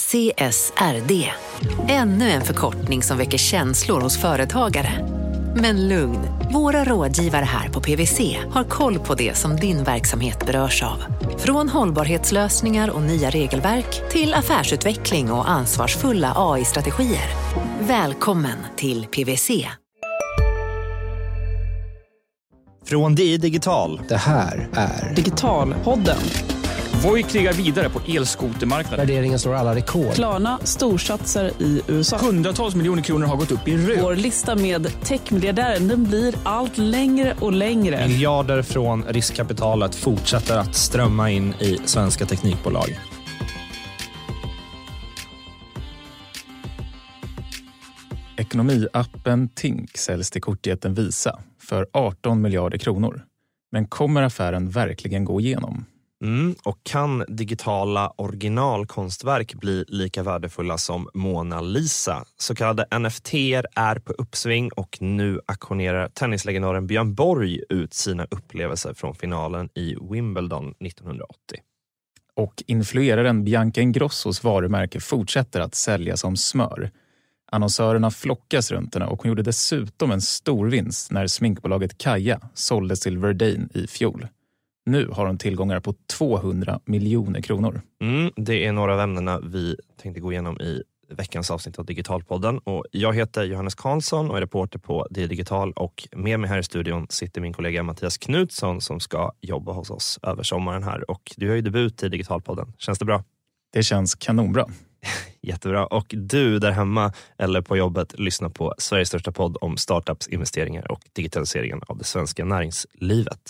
CSRD. Ännu en förkortning som väcker känslor hos företagare. Men lugn, våra rådgivare här på PwC har koll på det som din verksamhet berörs av. Från hållbarhetslösningar och nya regelverk till affärsutveckling och ansvarsfulla AI-strategier. Välkommen till PwC. Från DI Digital. Det här är Digitalpodden. Voi krigar vidare på elskotermarknaden. Värderingen slår alla rekord. Klarna storsatsar i USA. Hundratals miljoner kronor har gått upp i rök. Vår lista med techmiljardären, den blir allt längre och längre. Miljarder från riskkapitalet fortsätter att strömma in i svenska teknikbolag. Ekonomiappen Tink säljs till kortjätten Visa för 18 miljarder kronor. Men kommer affären verkligen gå igenom? Och kan digitala originalkonstverk bli lika värdefulla som Mona Lisa? Så kallade NFT är på uppsving och nu auktionerar tennislegendaren Björn Borg ut sina upplevelser från finalen i Wimbledon 1980. Och influeraren Bianca Ingrossos varumärke fortsätter att sälja som smör. Annonsörerna flockas runt henne och hon gjorde dessutom en stor vinst när sminkbolaget Kaja såldes till Verdane i fjol. Nu har hon tillgångar på 200 miljoner kronor. Det är några av ämnena vi tänkte gå igenom i veckans avsnitt av Digitalpodden. Och jag heter Johannes Karlsson och är reporter på DI Digital. Och med mig här i studion sitter min kollega Mattias Knutsson som ska jobba hos oss över sommaren här. Och du har ju debut i Digitalpodden. Känns det bra? Det känns kanonbra. Jättebra. Och du där hemma eller på jobbet lyssnar på Sveriges största podd om startups, investeringar och digitaliseringen av det svenska näringslivet.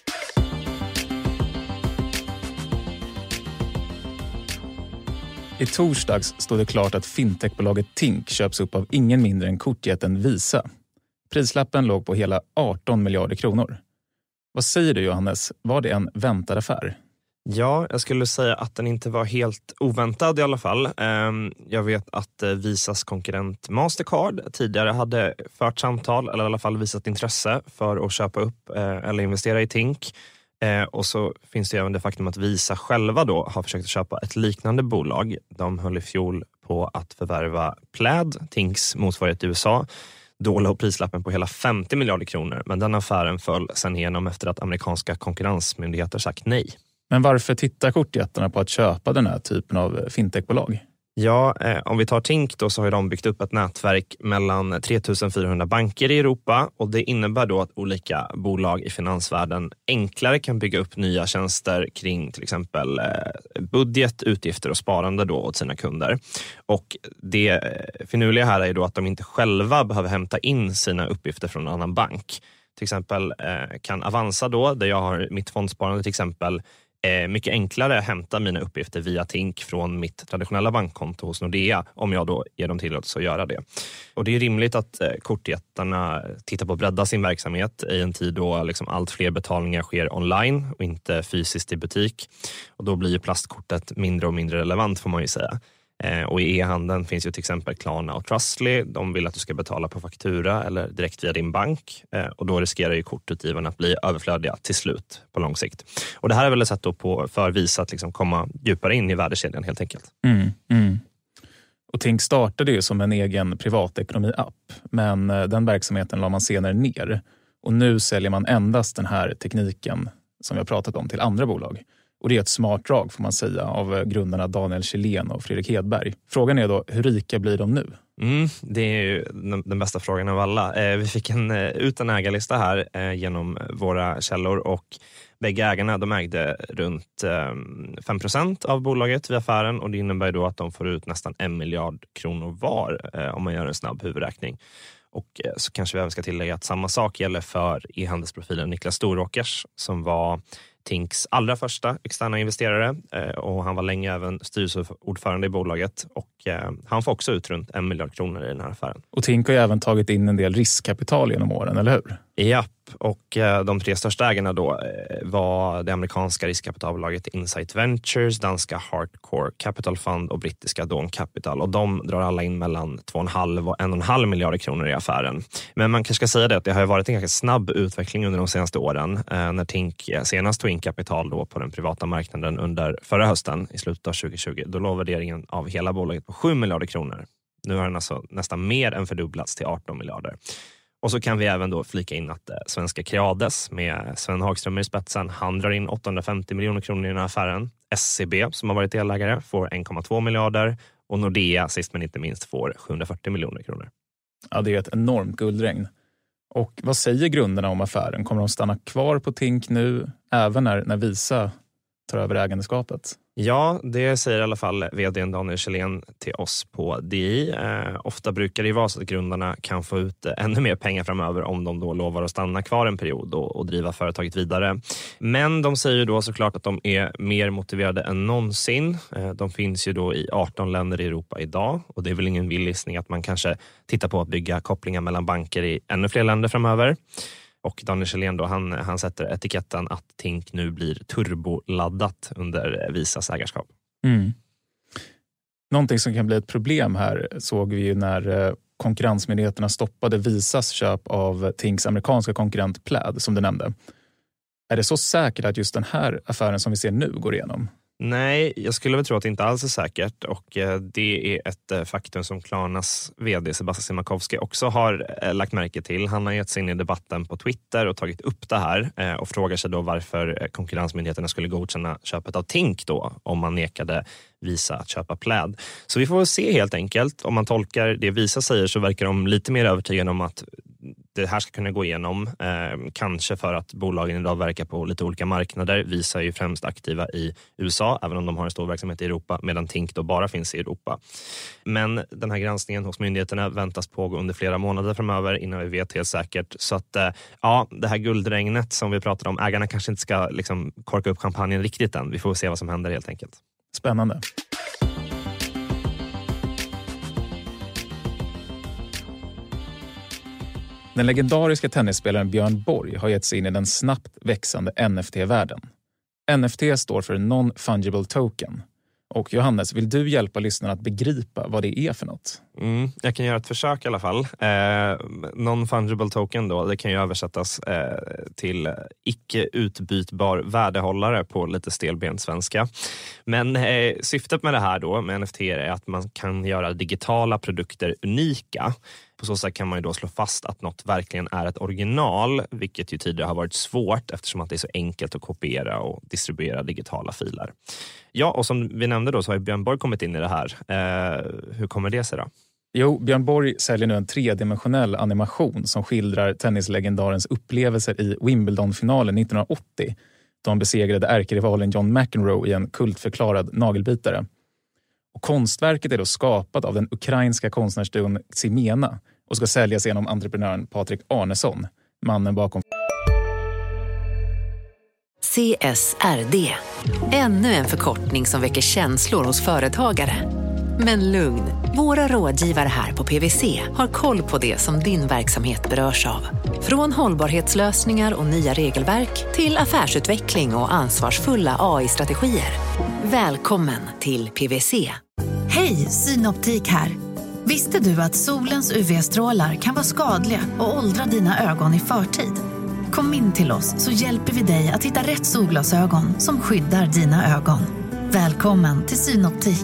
I torsdags stod det klart att fintechbolaget Tink köps upp av ingen mindre än kortjätten Visa. Prislappen låg på hela 18 miljarder kronor. Vad säger du, Johannes? Var det en väntad affär? Ja, jag skulle säga att den inte var helt oväntad i alla fall. Jag vet att Visas konkurrent Mastercard tidigare hade fört samtal eller i alla fall visat intresse för att köpa upp eller investera i Tink. Och så finns det även det faktum att Visa själva då har försökt köpa ett liknande bolag. De höll i fjol på att förvärva Plaid, Tinks motsvarighet i USA. Då låg prislappen på hela 50 miljarder kronor. Men den affären föll sen igenom efter att amerikanska konkurrensmyndigheter sagt nej. Men varför tittar kortjättarna på att köpa den här typen av fintechbolag? Ja, om vi tar Tink då så har de byggt upp ett nätverk mellan 3400 banker i Europa och det innebär då att olika bolag i finansvärlden enklare kan bygga upp nya tjänster kring till exempel budget, utgifter och sparande då åt sina kunder. Och det finurliga här är då att de inte själva behöver hämta in sina uppgifter från en annan bank. Till exempel kan Avanza då, där jag har mitt fondsparande till exempel, mycket enklare hämta mina uppgifter via Tink från mitt traditionella bankkonto hos Nordea om jag då ger dem tillåtelse att göra det. Och det är rimligt att kortjättarna tittar på att bredda sin verksamhet i en tid då liksom allt fler betalningar sker online och inte fysiskt i butik. Och då blir ju plastkortet mindre och mindre relevant får man ju säga. Och i e-handeln finns ju till exempel Klarna och Trustly. De vill att du ska betala på faktura eller direkt via din bank. Och då riskerar ju kortutgivarna att bli överflödiga till slut på lång sikt. Och det här är väl ett sätt då för Visa att liksom komma djupare in i värdekedjan helt enkelt. Och Tink startade ju som en egen privatekonomi-app. Men den verksamheten la man senare ner. Och nu säljer man endast den här tekniken som vi har pratat om till andra bolag. Och det är ett smart drag får man säga av grundarna Daniel Kjellén och Fredrik Hedberg. Frågan är då, hur rika blir de nu? Det är ju den bästa frågan av alla. Vi fick ut en ägarlista här genom våra källor och bägge ägarna de ägde runt 5% av bolaget vid affären och det innebär då att de får ut nästan 1 miljard kronor var om man gör en snabb huvudräkning. Och så kanske vi även ska tillägga att samma sak gäller för e-handelsprofilen Niklas Storåkers som var Tinks allra första externa investerare och han var länge även styrelseordförande i bolaget och han får också ut runt 1 miljard kronor i den här affären. Och Tink har ju även tagit in en del riskkapital genom åren, eller hur? Ja, och de 3 största ägarna då var det amerikanska riskkapitalbolaget Insight Ventures, danska Hardcore Capital Fund och brittiska Dawn Capital, och de drar alla in mellan 2,5 och 1,5 miljarder kronor i affären. Men man kanske ska säga det att det har varit en ganska snabb utveckling under de senaste åren. När Tink senast tog in kapital då på den privata marknaden under förra hösten i slutet av 2020, då låg värderingen av hela bolaget på 7 miljarder kronor. Nu har den alltså nästan mer än fördubblats till 18 miljarder. Och så kan vi även då flika in att svenska Creades med Sven Hagström i spetsen, han drar in 850 miljoner kronor i den här affären. SCB som har varit delägare får 1,2 miljarder och Nordea sist men inte minst får 740 miljoner kronor. Ja, det är ett enormt guldregn. Och vad säger grunderna om affären? Kommer de stanna kvar på Tink nu även när Visa tar över ägandeskapet? Ja, det säger i alla fall vdn Daniel Kjellén till oss på DI. Ofta brukar det vara så att grundarna kan få ut ännu mer pengar framöver om de då lovar att stanna kvar en period och driva företaget vidare. Men de säger ju då såklart att de är mer motiverade än någonsin. De finns ju då i 18 länder i Europa idag och det är väl ingen villgissning att man kanske tittar på att bygga kopplingar mellan banker i ännu fler länder framöver. Och Daniel Kjellén då, han sätter etiketten att Tink nu blir turboladdat under Visas ägarskap. Mm. Någonting som kan bli ett problem här såg vi ju när konkurrensmyndigheterna stoppade Visas köp av Tinks amerikanska konkurrent Plaid, som du nämnde. Är det så säkert att just den här affären som vi ser nu går igenom? Nej, jag skulle väl tro att det inte alls är säkert och det är ett faktum som Klarnas vd Sebastian Siemiatkowski också har lagt märke till. Han har gett sig in i debatten på Twitter och tagit upp det här och frågar sig då varför konkurrensmyndigheterna skulle godkänna köpet av Tink då om man nekade Visa att köpa Plaid. Så vi får se helt enkelt. Om man tolkar det Visa säger så verkar de lite mer övertygade om att det här ska kunna gå igenom. Kanske för att bolagen idag verkar på lite olika marknader. Visa är ju främst aktiva i USA, även om de har en stor verksamhet i Europa, medan Tink då bara finns i Europa. Men den här granskningen hos myndigheterna väntas pågå under flera månader framöver innan vi vet helt säkert. Så att ja, det här guldregnet som vi pratade om, ägarna kanske inte ska liksom korka upp champagnen riktigt än. Vi får se vad som händer helt enkelt. Spännande. Den legendariska tennisspelaren Björn Borg har gett sig in i den snabbt växande NFT-världen. NFT står för Non-Fungible Token. Och Johannes, vill du hjälpa lyssnarna att begripa vad det är för något? Jag kan göra ett försök i alla fall. Non-fungible token då, det kan ju översättas till icke-utbytbar värdehållare på lite stelbent svenska. Men syftet med det här då, med NFT, är att man kan göra digitala produkter unika. På så sätt kan man ju då slå fast att något verkligen är ett original, vilket ju tidigare har varit svårt eftersom att det är så enkelt att kopiera och distribuera digitala filer. Ja, och som vi nämnde då så har Björn Borg kommit in i det här. Hur kommer det sig då? Jo, Björn Borg säljer nu en 3-dimensionell animation som skildrar tennislegendarens upplevelser i Wimbledon-finalen 1980 då han besegrade ärkerivalen John McEnroe i en kultförklarad nagelbitare. Och konstverket är då skapat av den ukrainska konstnärsduon Ximena och ska säljas genom entreprenören Patrik Arnesson, mannen bakom CSRD. Ännu en förkortning som väcker känslor hos företagare. Men lugn, våra rådgivare här på PwC har koll på det som din verksamhet berörs av. Från hållbarhetslösningar och nya regelverk till affärsutveckling och ansvarsfulla AI-strategier. Välkommen till PwC. Hej, Synoptik här. Visste du att solens UV-strålar kan vara skadliga och åldra dina ögon i förtid? Kom in till oss så hjälper vi dig att hitta rätt solglasögon som skyddar dina ögon. Välkommen till Synoptik.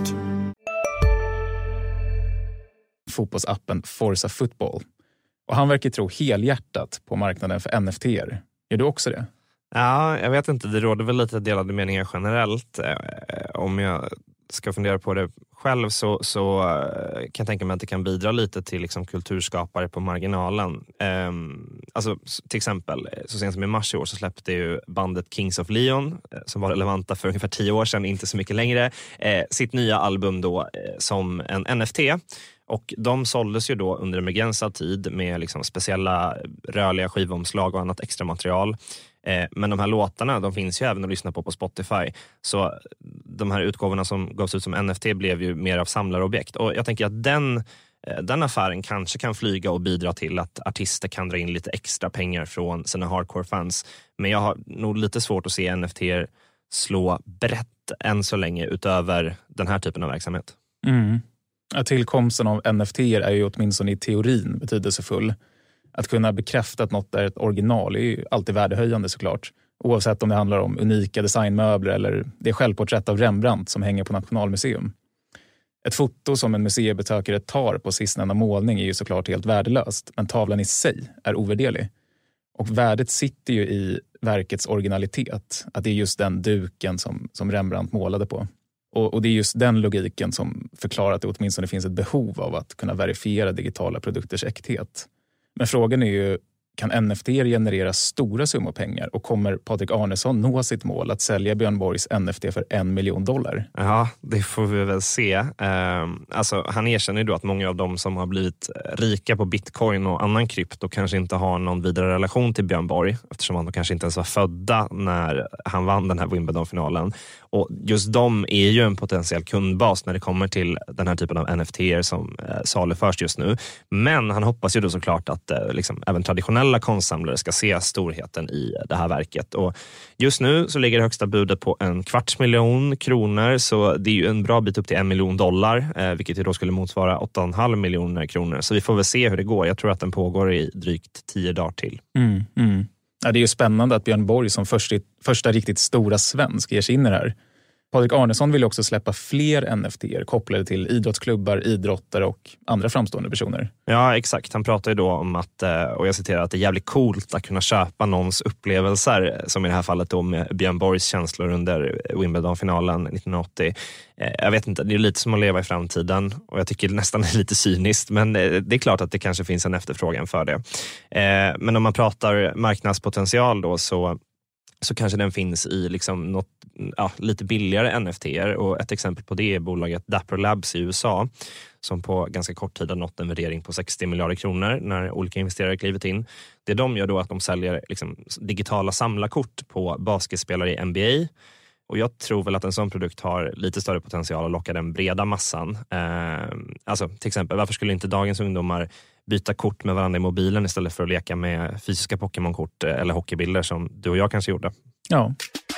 fotbollsappen Forza Football. Och han verkar tro helhjärtat på marknaden för NFT-er. Gör du också det? Ja, jag vet inte. Det råder väl lite delade meningar generellt. Om jag ska fundera på det själv så kan jag tänka mig att det kan bidra lite till liksom kulturskapare på marginalen. Alltså till exempel, så sent som i mars i år så släppte ju bandet Kings of Leon, som var relevanta för ungefär 10 år sedan, inte så mycket längre, sitt nya album då som en NFT. Och de såldes ju då under en begränsad tid med liksom speciella rörliga skivomslag och annat extra material. Men de här låtarna, de finns ju även att lyssna på Spotify. Så de här utgåvorna som gavs ut som NFT blev ju mer av samlarobjekt. Och jag tänker att den den affären kanske kan flyga och bidra till att artister kan dra in lite extra pengar från sina hardcore-fans. Men jag har nog lite svårt att se NFT slå brett än så länge utöver den här typen av verksamhet. Tillkomsten av NFT är ju åtminstone i teorin betydelsefull. Att kunna bekräfta att något är ett original är ju alltid värdehöjande såklart. Oavsett om det handlar om unika designmöbler eller det självporträtt av Rembrandt som hänger på Nationalmuseum. Ett foto som en museibesökare tar på sistnämnda målning är ju såklart helt värdelöst, men tavlan i sig är ovärderlig. Och värdet sitter ju i verkets originalitet, att det är just den duken som Rembrandt målade på. Och det är just den logiken som förklarar att det åtminstone finns ett behov av att kunna verifiera digitala produkters äkthet. Men frågan är ju, kan NFT generera stora summor pengar och kommer Patrik Arnesson nå sitt mål att sälja Björn Borgs NFT för $1 miljon? Ja, det får vi väl se. Alltså, han erkänner ju då att många av dem som har blivit rika på bitcoin och annan krypto kanske inte har någon vidare relation till Björn Borg, eftersom han kanske inte ens var födda när han vann den här Wimbledon-finalen. Och just de är ju en potentiell kundbas när det kommer till den här typen av NFT-er som saluförs just nu. Men han hoppas ju då såklart att liksom, även traditionella konstsamlare ska se storheten i det här verket. Och just nu så ligger det högsta budet på $250 000, så det är ju en bra bit upp till $1 miljon, vilket ju då skulle motsvara 8,5 miljoner kronor. Så vi får väl se hur det går. Jag tror att den pågår i drygt 10 dagar till. Ja, det är ju spännande att Björn Borg som första riktigt stora svensk ger sig in i det här. Patrik Arnesson vill också släppa fler NFT-er kopplade till idrottsklubbar, idrottare och andra framstående personer. Ja, exakt. Han pratar ju då om att, och jag citerar, att det är jävligt coolt att kunna köpa någons upplevelser, som i det här fallet då med Björn Borgs känslor under Wimbledon-finalen 1980. Jag vet inte, det är lite som att leva i framtiden och jag tycker nästan det är lite cyniskt, men det är klart att det kanske finns en efterfrågan för det. Men om man pratar marknadspotential då så kanske den finns i liksom något lite billigare NFT-er, och ett exempel på det är bolaget Dapper Labs i USA som på ganska kort tid har nått en värdering på 60 miljarder kronor när olika investerare klivit in. Det de gör då att de säljer liksom digitala samlarkort på basketspelare i NBA, och jag tror väl att en sån produkt har lite större potential att locka den breda massan. Alltså till exempel, varför skulle inte dagens ungdomar byta kort med varandra i mobilen istället för att leka med fysiska Pokémon-kort eller hockeybilder som du och jag kanske gjorde? Ja.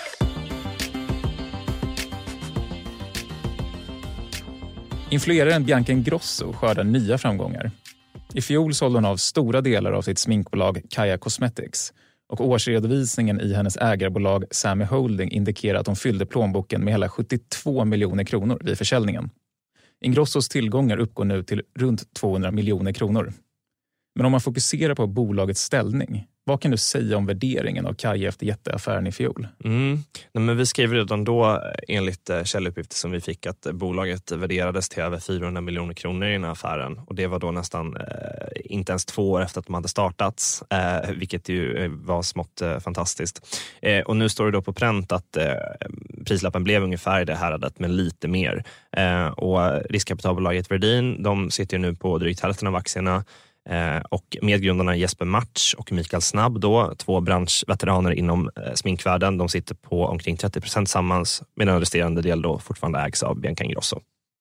Influeraren Bianca Ingrosso skördar nya framgångar. I fjol sålde hon av stora delar av sitt sminkbolag Kaja Cosmetics, och årsredovisningen i hennes ägarbolag Sammy Holding indikerar att hon fyllde plånboken med hela 72 miljoner kronor vid försäljningen. Ingrossos tillgångar uppgår nu till runt 200 miljoner kronor. Men om man fokuserar på bolagets ställning, vad kan du säga om värderingen av Kaja efter jätteaffären i fjol? Nej, men vi skrev redan då enligt källuppgifter som vi fick att bolaget värderades till över 400 miljoner kronor i den här affären. Och det var då nästan inte ens 2 år efter att de hade startats, vilket ju var smått fantastiskt. Och nu står det då på pränt att prislappen blev ungefär i det häradet, men lite mer. Och riskkapitalbolaget Verdin, de sitter ju nu på drygt hälften av aktierna. Och medgrundarna Jesper Match och Mikael Snabb då, 2 branschveteraner inom sminkvärlden, de sitter på omkring 30% sammans, medan resterande del då fortfarande ägs av Bianca Ingrosso.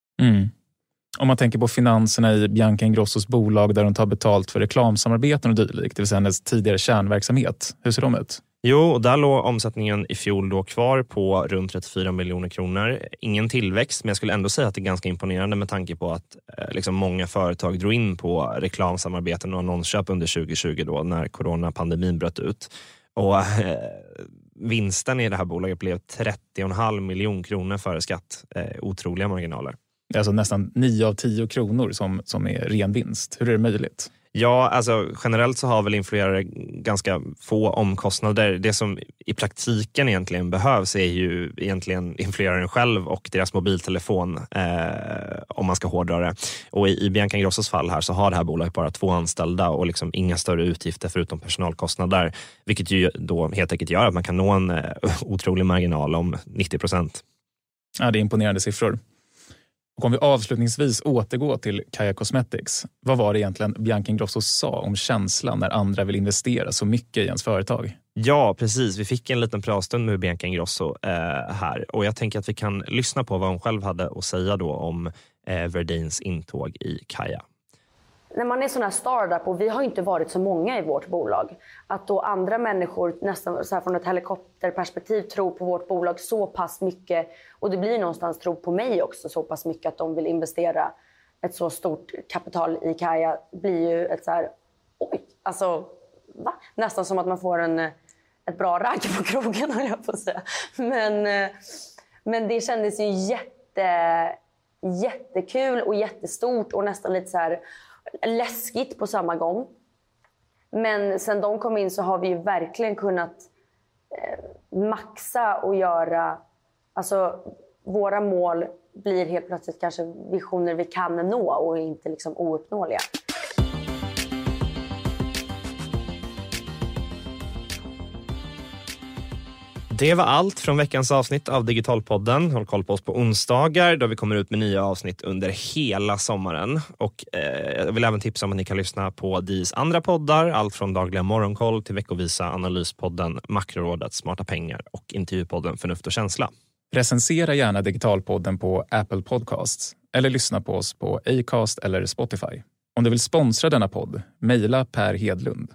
Om man tänker på finanserna i Bianca Ingrossos bolag där de tar betalt för reklamsamarbeten och dylikt, det vill säga hennes tidigare kärnverksamhet, hur ser de ut? Jo, och där låg omsättningen i fjol då kvar på runt 34 miljoner kronor. Ingen tillväxt, men jag skulle ändå säga att det är ganska imponerande med tanke på att liksom många företag drog in på reklamsamarbeten och annonsköp under 2020 då när coronapandemin bröt ut. Och vinsten i det här bolaget blev 30,5 miljoner kronor före skatt. Otroliga marginaler. Det är alltså nästan 9 av 10 kronor som är ren vinst. Hur är det möjligt? Ja, alltså generellt så har väl influerare ganska få omkostnader. Det som i praktiken egentligen behövs är ju egentligen influeraren själv och deras mobiltelefon, om man ska hårdra det. Och i Bianca Ingrossos fall här så har det här bolaget bara 2 anställda och liksom inga större utgifter förutom personalkostnader. Vilket ju då helt enkelt gör att man kan nå en otrolig marginal om 90%. Ja, det är imponerande siffror. Och om vi avslutningsvis återgår till Kaja Cosmetics, vad var det egentligen Bianca Ingrosso sa om känslan när andra vill investera så mycket i ens företag? Ja, precis. Vi fick en liten pratstund med Bianca Ingrosso här, och jag tänker att vi kan lyssna på vad hon själv hade att säga då om Verdins intåg i Kaja. när man är sån här startup och vi har inte varit så många i vårt bolag, att då andra människor nästan så här från ett helikopterperspektiv tror på vårt bolag så pass mycket, och det blir någonstans tro på mig också så pass mycket att de vill investera ett så stort kapital i Kaja, blir ju ett så här, oj, alltså va? Nästan som att man får ett bra ragg på krogen, höll jag på att säga. Men det kändes ju jättekul och jättestort och nästan lite så här läskigt på samma gång. Men sen de kom in så har vi ju verkligen kunnat maxa och göra, alltså våra mål blir helt plötsligt kanske visioner vi kan nå och inte liksom ouppnåeliga. Det var allt från veckans avsnitt av Digitalpodden. Håll koll på oss på onsdagar då vi kommer ut med nya avsnitt under hela sommaren. Och jag vill även tipsa om att ni kan lyssna på DIs andra poddar. Allt från dagliga morgonkoll till veckovisa analyspodden Makrorådet, Smarta pengar och intervjupodden Förnuft och känsla. Recensera gärna Digitalpodden på Apple Podcasts eller lyssna på oss på Acast eller Spotify. Om du vill sponsra denna podd, mejla Per Hedlund.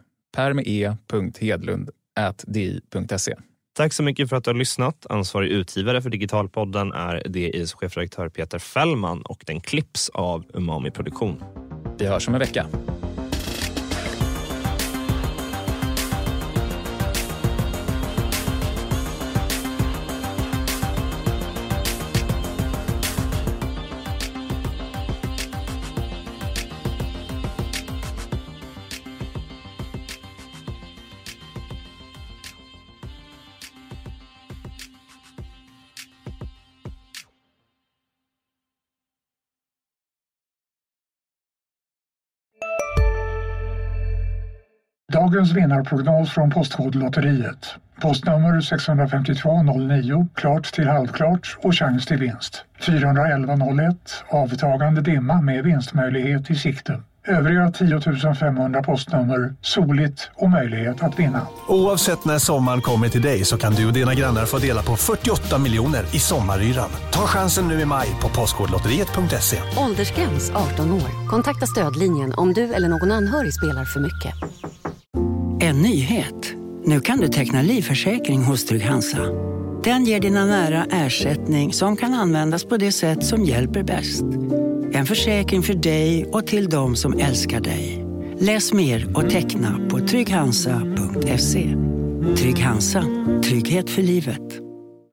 per.hedlund@di.se. Tack så mycket för att du har lyssnat. Ansvarig utgivare för Digitalpodden är DIs chefredaktör Peter Fällman och den klipps av Umami Produktion. Vi hörs om en vecka. Dagens vinnarprognos från Postkodlotteriet. Postnummer 65209, klart till halvklart och chans till vinst. 41101, avtagande dimma med vinstmöjlighet i sikte. Övriga 10 500 postnummer, soligt och möjlighet att vinna. Oavsett när sommaren kommer till dig så kan du och dina grannar få dela på 48 miljoner i sommaryran. Ta chansen nu i maj på postkodlotteriet.se. Åldersgräns 18 år. Kontakta stödlinjen om du eller någon anhörig spelar för mycket. En nyhet. Nu kan du teckna livförsäkring hos Trygg-Hansa. Den ger dina nära ersättning som kan användas på det sätt som hjälper bäst. En försäkring för dig och till de som älskar dig. Läs mer och teckna på trygghansa.se. Trygg-Hansa. Trygghet för livet.